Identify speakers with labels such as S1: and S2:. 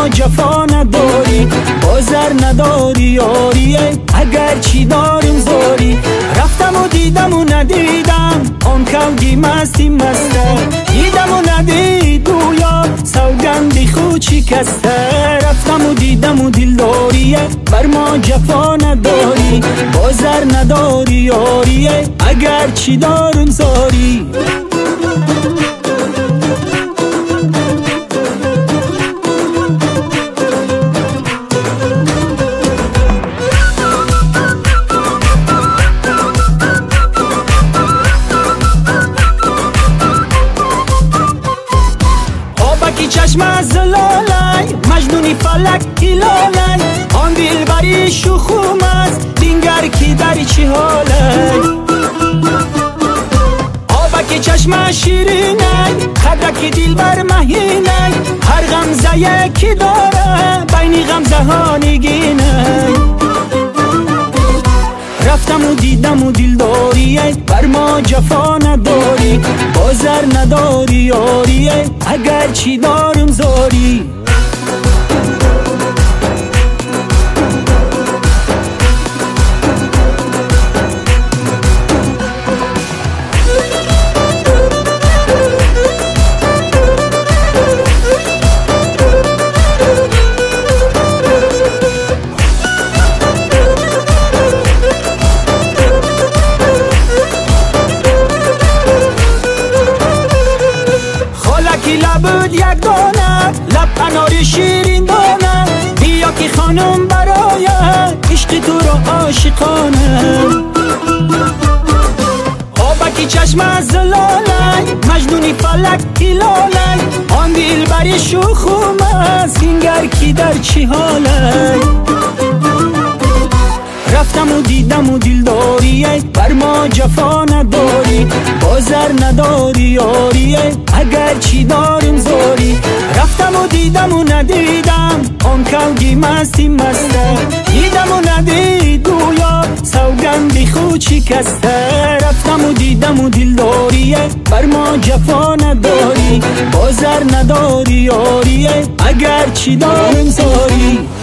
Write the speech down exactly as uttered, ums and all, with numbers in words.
S1: ما جفا نداری، بازر نداری یاریه، اگر چی داریم زاری. رفتم و دیدم و ندیدم، آن کودی مستی مسته، دیدم و ندید گویا سوگندی خود شکسته. رفتم و دیدم و دلداریه، بر ما جفا نداری، بازر نداری یاریه، اگر چی داریم زاری. چشم از زلالای مجنونی فلک هلالای، آن دل بری شخوم است دینگر کی در چی حالای. آبک چشم شیرینای خدک دل بر مهینای، هر غمزه یکی داره بینی غمزه ها نگینای. رفتم و دیدم و دلداریه، بر ما جفا نداری، بازر نداری یاریه، اگر چی داریم زاری. لبود یک دانه لب اناری شیرین دانه، بیا که خانم برای عشق تو رو عاشقانه. آبکی چشم از زلاله مجنونی فلک هلاله، آن دل بری شخوم است اینگر کی در چی حاله. رفتم و دیدم و دلداریه، بر ما جفا نداری، بازر نداری یاریه، اگر چی داریم زاری. رفتم و دیدم و ندیدم، آن کودی مستی مسته، دیدم و ندید گویا سوگندی خود شکسته. رفتم و دیدم و دلداریه، بر ما جفا نداری، بازر نداری یاریه، اگر چی داریم زاری.